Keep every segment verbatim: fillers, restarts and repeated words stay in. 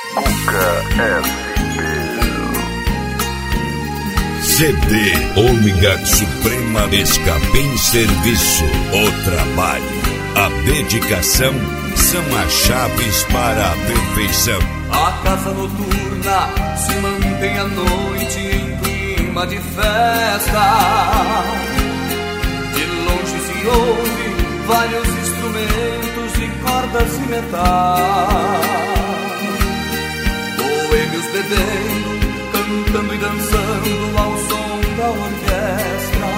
C D Ômega Suprema Escape em Serviço. O trabalho, a dedicação são as chaves para a perfeição. A casa noturna se mantém à noite em clima de festa. De longe se ouve vários instrumentos de cordas e metal. Boêmios bebendo, cantando e dançando ao som da orquestra.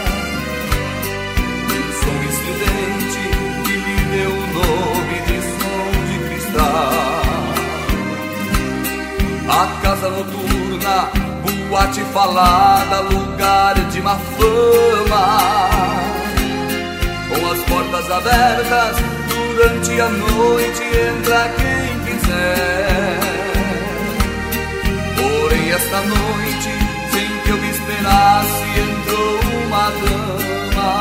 Um som estridente que lhe deu o nome de som de cristal. A casa noturna, boate falada, lugar de má fama. Com as portas abertas, durante a noite entra quem quiser. Porém esta noite, sem que eu me esperasse, entrou uma dama.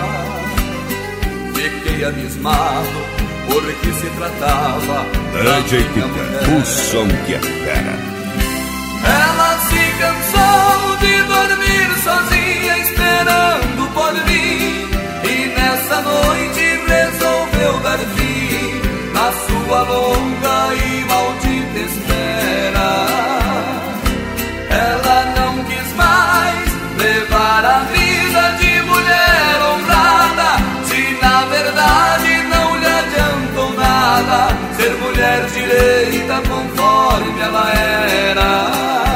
Fiquei abismado, porque se tratava da minha mulher. O som que é fera. Ela se cansou de dormir sozinha, esperando por mim, e nessa noite resolveu dar fim na sua longa e maldita espera. Ela não quis mais levar a vida de mulher honrada, se na verdade não lhe adiantou nada ser mulher direita conforme ela era.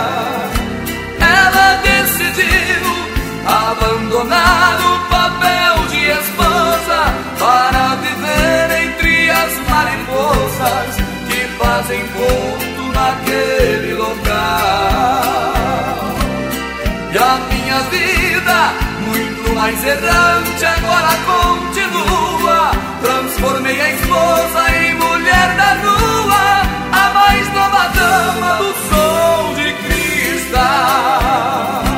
Ela decidiu abandonar o papel de esposa para viver entre as mariposas que fazem ponto naquele local. E a minha vida, muito mais errante, agora continua. Transformei a esposa em mulher da rua, a mais nova dama do som de cristal.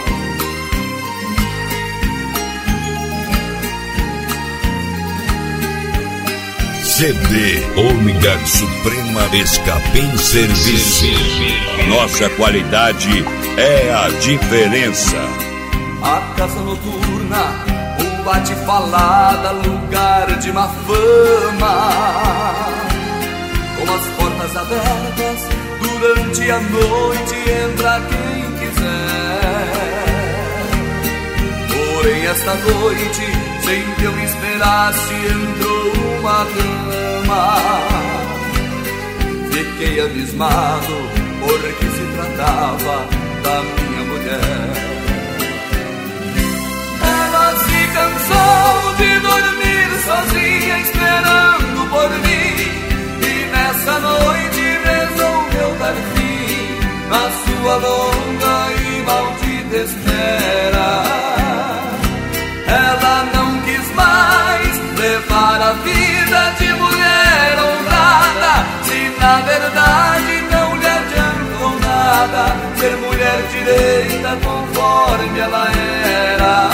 C D Ômega Suprema Escape em Serviço. Nossa qualidade é a diferença. A casa noturna, boate falada, lugar de má fama. Com as portas abertas, durante a noite entra quem quiser. Porém esta noite, sem que eu esperasse, entrou uma dama. Fiquei abismado, porque se tratava da minha mulher. Ela se cansou de dormir sozinha, esperando por mim, e nessa noite resolveu dar fim na sua longa e maldita espera. Ela não quis mais levar a vida de mulher honrada, se na verdade não lhe adiantou nada ser mulher direita conforme ela era.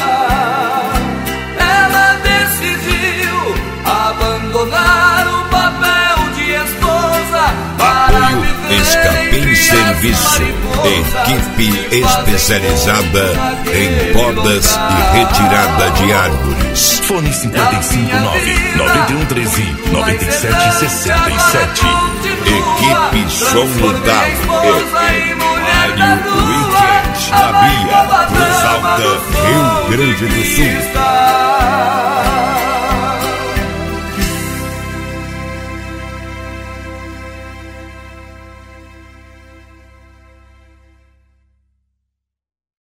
Ela decidiu abandonar o papel de esposa para Apoio viver Escape em Serviço. Equipe especializada em podas e retirada de árvores. Fone cinquenta e cinco nove, nove um um três, nove sete seis sete. Equipe Som Lutar. Equipe Mário Weekend. Na Bia, Cruz Alta, Rio Grande do Sul.